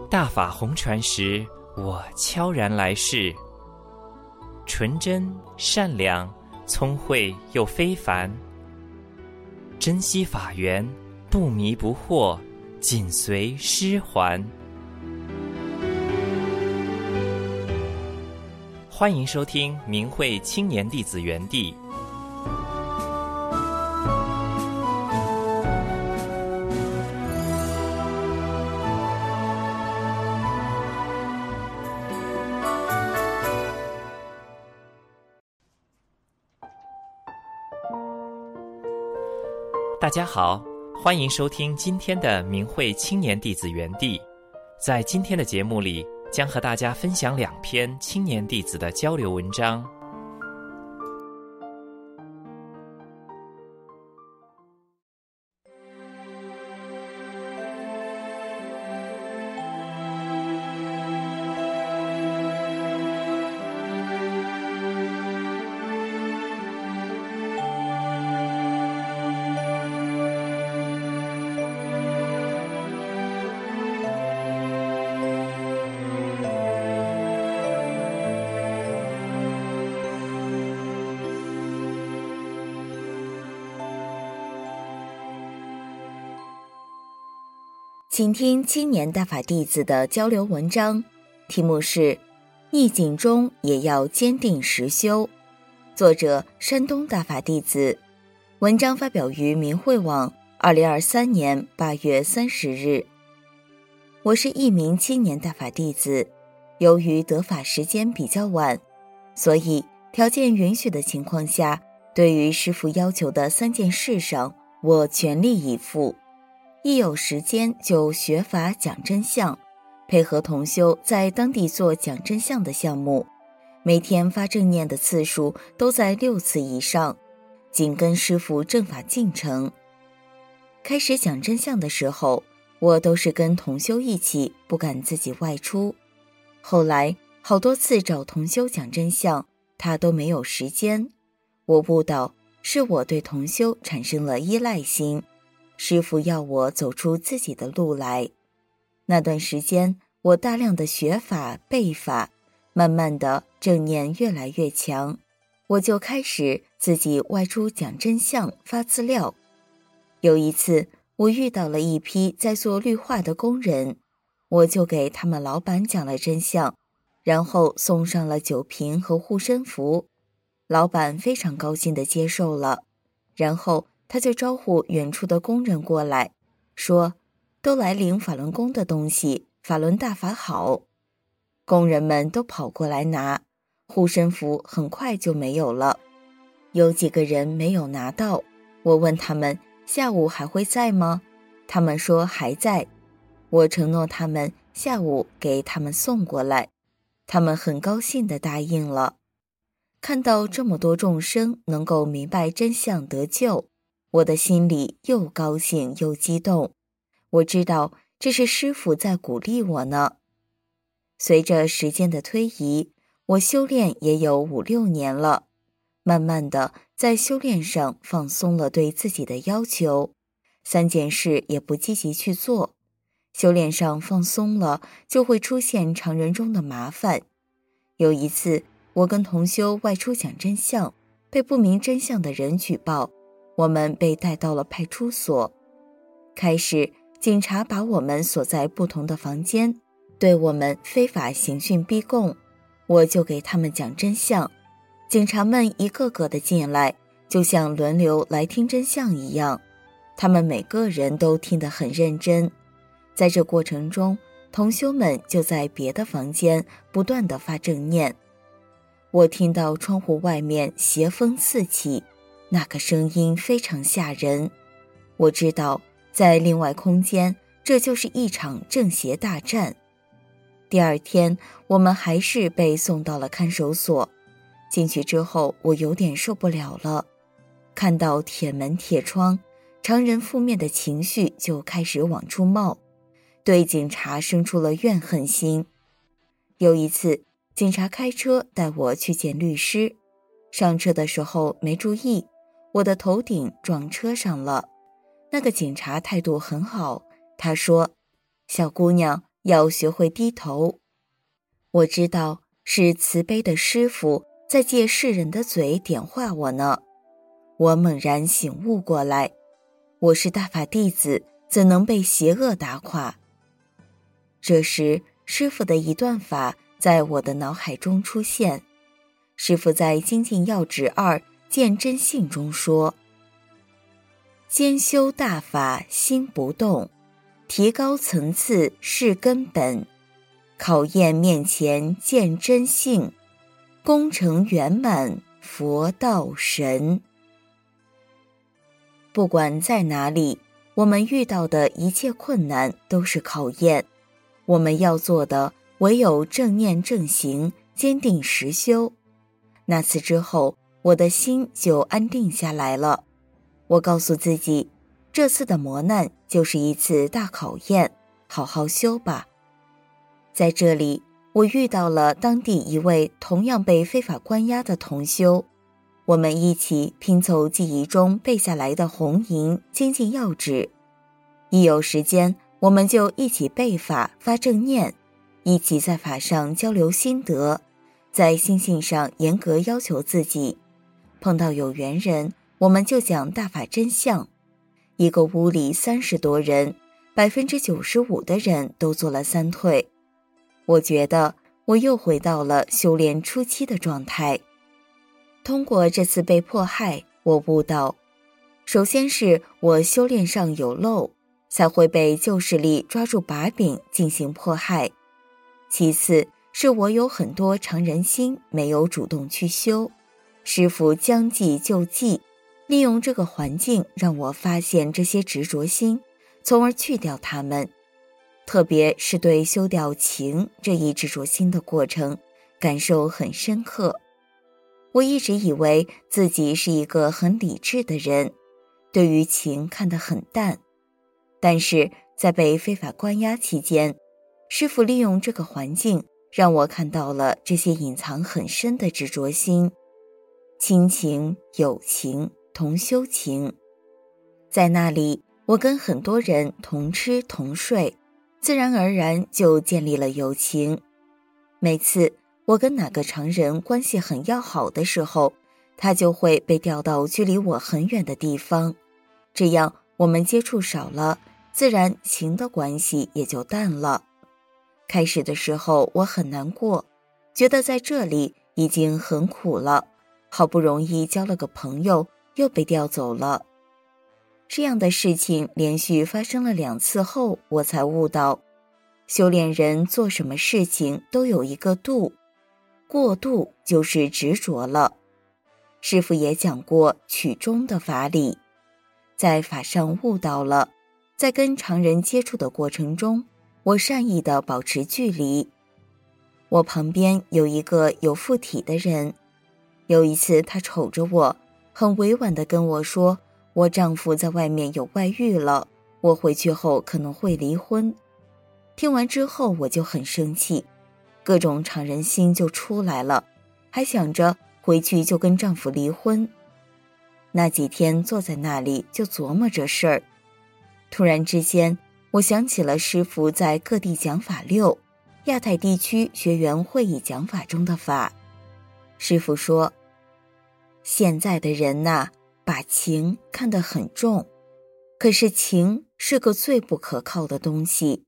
大法红传时，我悄然来世，纯真善良，聪慧又非凡，珍惜法缘，不迷不惑，紧随师还。欢迎收听明慧青年弟子园地。大家好，欢迎收听今天的明慧青年弟子园地。在今天的节目里，将和大家分享2篇青年弟子的交流文章。 请听青年大法弟子的交流文章，题目是逆境中也要坚定实修，作者山东大法弟子，文章发表于明慧网2023年8月30日。我是一名青年大法弟子，由于得法时间比较晚，所以条件允许的情况下，对于师父要求的3件事上，我全力以赴。一有时间就学法讲真相，配合同修在当地做讲真相的项目，每天发正念的次数都在6次以上，紧跟师父正法进程。开始讲真相的时候，我都是跟同修一起，不敢自己外出。后来好多次找同修讲真相，他都没有时间。我悟到是我对同修产生了依赖心，师父要我走出自己的路来。那段时间，我大量的学法背法，慢慢的正念越来越强，我就开始自己外出讲真相发资料。有一次我遇到了一批在做绿化的工人，我就给他们老板讲了真相，然后送上了酒瓶和护身符。老板非常高兴地接受了，然后他就招呼远处的工人过来，说都来领法轮功的东西，法轮大法好。工人们都跑过来拿，护身符很快就没有了。有几个人没有拿到，我问他们下午还会在吗？他们说还在。我承诺他们下午给他们送过来，他们很高兴地答应了。看到这么多众生能够明白真相得救，我的心里又高兴又激动，我知道这是师父在鼓励我呢。随着时间的推移，我修炼也有5、6年了，慢慢的在修炼上放松了对自己的要求，3件事也不积极去做。修炼上放松了，就会出现常人中的麻烦。有一次，我跟同修外出讲真相，被不明真相的人举报，我们被带到了派出所。开始，警察把我们锁在不同的房间，对我们非法刑讯逼供，我就给他们讲真相。警察们一个个的进来，就像轮流来听真相一样，他们每个人都听得很认真。在这过程中，同修们就在别的房间不断地发正念。我听到窗户外面邪风四起，那个声音非常吓人。我知道在另外空间，这就是一场正邪大战。第2天，我们还是被送到了看守所。进去之后，我有点受不了了，看到铁门铁窗，常人负面的情绪就开始往出冒，对警察生出了怨恨心。有一次，警察开车带我去见律师，上车的时候没注意，我的头顶撞车上了。那个警察态度很好，他说：“小姑娘， 要学会低头。我知道是慈悲的师父在借世人的嘴点化我呢。我猛然醒悟过来，我是大法弟子，怎能被邪恶打垮？这时，师父的一段法在我的脑海中出现。师父在《精进要旨2见真性》中说：兼修大法心不动，提高层次是根本，考验面前见真性，功成圆满佛道神。不管在哪里，我们遇到的一切困难都是考验，我们要做的唯有正念正行，坚定实修。那次之后，我的心就安定下来了。我告诉自己，这次的磨难就是一次大考验，好好修吧。在这里，我遇到了当地一位同样被非法关押的同修，我们一起拼凑记忆中背下来的红银精进要旨。一有时间，我们就一起背法发正念，一起在法上交流心得，在心性上严格要求自己。碰到有缘人，我们就讲大法真相。一个屋里30多人，95%的人都做了3退。我觉得我又回到了修炼初期的状态。通过这次被迫害，我悟到，首先是我修炼上有漏，才会被旧势力抓住把柄进行迫害。其次是我有很多常人心没有主动去修，师父将计就计，利用这个环境让我发现这些执着心，从而去掉它们。特别是对修掉情这一执着心的过程，感受很深刻。我一直以为自己是一个很理智的人，对于情看得很淡。但是在被非法关押期间，师父利用这个环境，让我看到了这些隐藏很深的执着心。亲情、友情、同修情。在那里，我跟很多人同吃同睡，自然而然就建立了友情。每次我跟哪个常人关系很要好的时候，他就会被调到距离我很远的地方，这样我们接触少了，自然情的关系也就淡了。开始的时候我很难过，觉得在这里已经很苦了，好不容易交了个朋友，又被调走了。这样的事情连续发生了2次后，我才悟到，修炼人做什么事情都有一个度，过度就是执着了。师父也讲过取中的法理，在法上悟到了，在跟常人接触的过程中，我善意地保持距离。我旁边有一个有附体的人，有一次他瞅着我，很委婉地跟我说，我丈夫在外面有外遇了，我回去后可能会离婚。听完之后我就很生气，各种常人心就出来了，还想着回去就跟丈夫离婚。那几天坐在那里就琢磨这事儿，突然之间我想起了师父在各地讲法6亚太地区学员会议讲法中的法。师父说，现在的人呐，把情看得很重，可是情是个最不可靠的东西。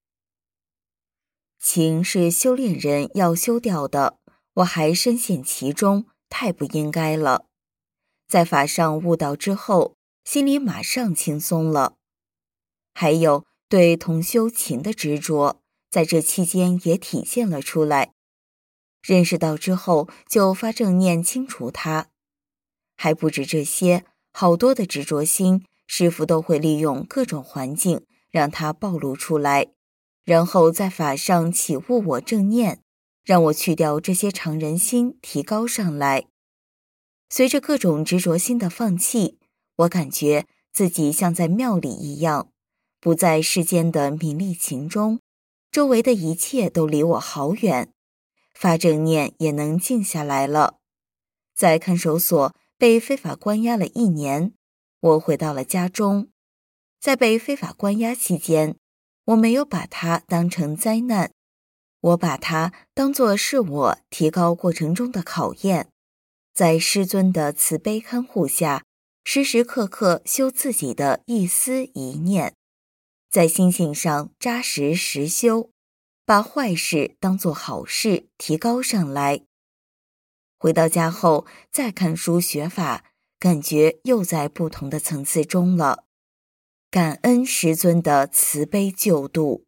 情是修炼人要修掉的，我还深陷其中，太不应该了。在法上悟道之后，心里马上轻松了。还有对同修情的执着，在这期间也体现了出来。认识到之后，就发正念清除它。还不止这些，好多的执着心，师父都会利用各种环境让它暴露出来，然后在法上起悟我正念，让我去掉这些常人心，提高上来。随着各种执着心的放弃，我感觉自己像在庙里一样，不在世间的名利情中，周围的一切都离我好远，发正念也能静下来了。在看守所被非法关押了1年，我回到了家中。在被非法关押期间， 我没有把它当成灾难，我把它当作是我提高过程中的考验，在师尊的慈悲看护下，时时刻刻修自己的一思一念，在心性上扎实实修，把坏事当作好事提高上来。回到家后再看书学法，感觉又在不同的层次中了。感恩师尊的慈悲救度。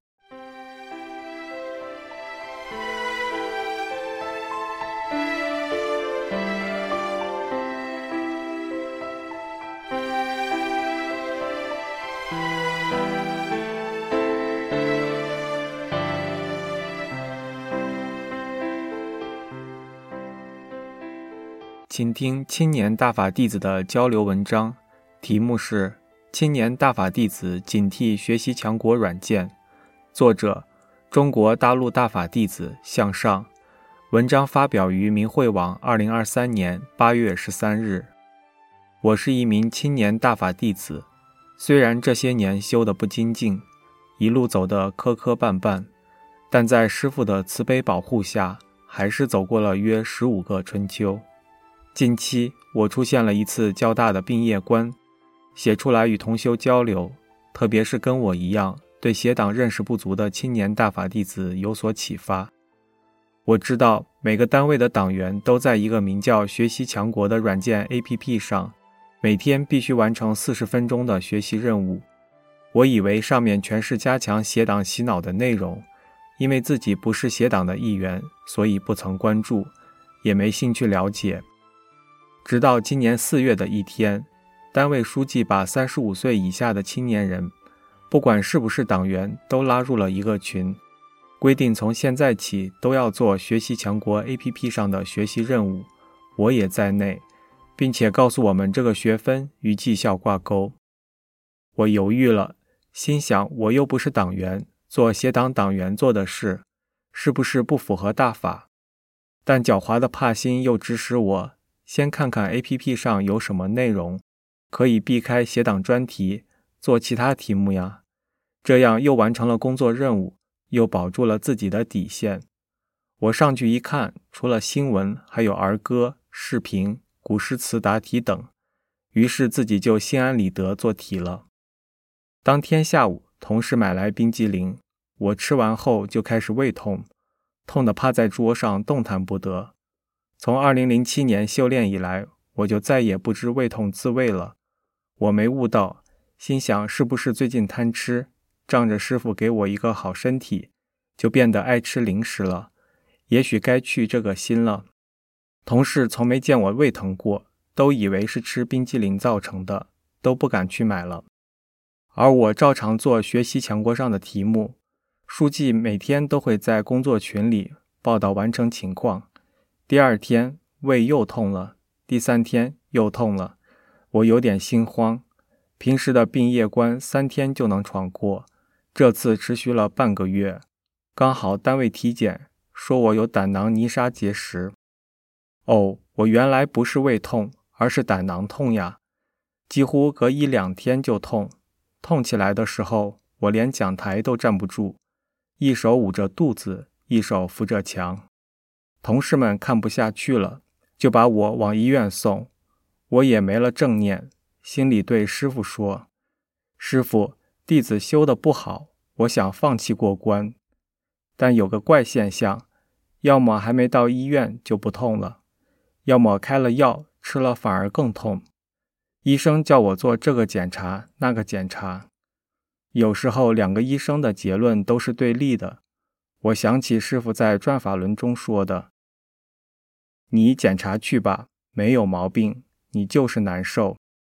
请听青年大法弟子的交流文章，题目是青年大法弟子警惕学习强国软件，作者中国大陆大法弟子向上，文章发表于明慧网2023年8月13日。我是一名青年大法弟子，虽然这些年修得不精进，一路走得磕磕绊绊，但在师父的慈悲保护下，还是走过了约15个春秋。近期我出现了一次较大的病业观，写出来与同修交流，特别是跟我一样对邪党认识不足的青年大法弟子有所启发。我知道每个单位的党员都在一个名叫学习强国的软件 APP 上，每天必须完成40分钟的学习任务。我以为上面全是加强邪党洗脑的内容，因为自己不是邪党的一员，所以不曾关注，也没兴趣了解。直到今年4月的一天，单位书记把35岁以下的青年人，不管是不是党员，都拉入了一个群，规定从现在起都要做学习强国 APP 上的学习任务，我也在内，并且告诉我们这个学分与绩效挂钩。我犹豫了，心想我又不是党员，做邪党党员做的事，是不是不符合大法？但狡猾的怕心又指使我先看看 APP 上有什么内容，可以避开邪党专题，做其他题目呀。这样又完成了工作任务，又保住了自己的底线。我上去一看，除了新闻，还有儿歌、视频、古诗词答题等，于是自己就心安理得做题了。当天下午，同事买来冰激凌，我吃完后就开始胃痛，痛得趴在桌上动弹不得。从2007年修炼以来，我就再也不知胃痛滋味了。我没悟到，心想是不是最近贪吃，仗着师父给我一个好身体，就变得爱吃零食了，也许该去这个心了。同事从没见我胃疼过，都以为是吃冰激凌造成的，都不敢去买了。而我照常做学习强国上的题目，书记每天都会在工作群里报道完成情况。第2天胃又痛了，第3天又痛了，我有点心慌。平时的病业关3天就能闯过，这次持续了半个月。刚好单位体检，说我有胆囊泥沙结石。哦，我原来不是胃痛，而是胆囊痛呀，几乎隔1-2天就痛。痛起来的时候，我连讲台都站不住，一手捂着肚子，一手扶着墙。同事们看不下去了，就把我往医院送。我也没了正念，心里对师父说：师父，弟子修得不好，我想放弃过关。但有个怪现象，要么还没到医院就不痛了，要么开了药，吃了反而更痛。医生叫我做这个检查，那个检查。有时候2个医生的结论都是对立的。我想起师父在转法轮中说的：你检查去吧，没有毛病，你就是难受。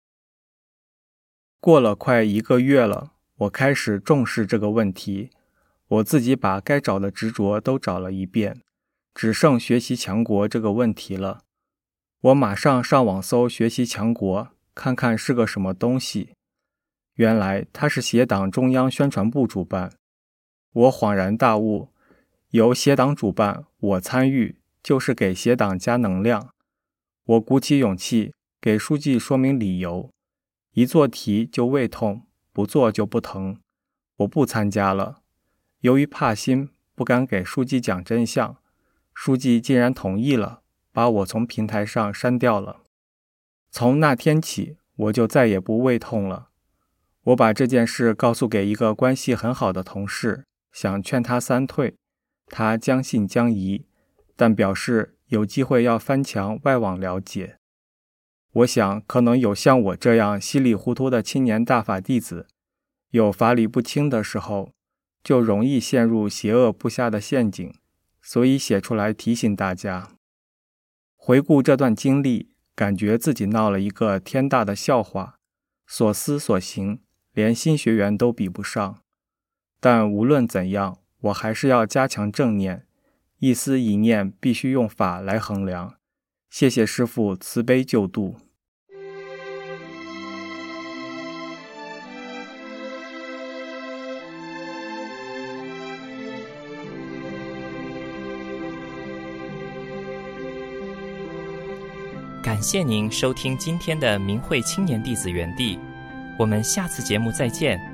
过了快1个月了，我开始重视这个问题，我自己把该找的执着都找了一遍，只剩学习强国这个问题了。我马上上网搜学习强国，看看是个什么东西。原来它是邪党中央宣传部主办。我恍然大悟，由邪党主办，我参与，就是给邪党加能量。我鼓起勇气给书记说明理由，一做题就胃痛，不做就不疼。 我不参加了。由于怕心，不敢给书记讲真相，书记竟然同意了，把我从平台上删掉了。从那天起，我就再也不胃痛了。我把这件事告诉给一个关系很好的同事，想劝他三退，他将信将疑，但表示有机会要翻墙外网了解。我想可能有像我这样稀里糊涂的青年大法弟子，有法理不清的时候，就容易陷入邪恶布下的陷阱，所以写出来提醒大家。回顾这段经历，感觉自己闹了一个天大的笑话，所思所行连新学员都比不上。但无论怎样，我还是要加强正念，一思一念必须用法来衡量。谢谢师父慈悲救度。 感谢您收听今天的明慧青年弟子园地，我们下次节目再见。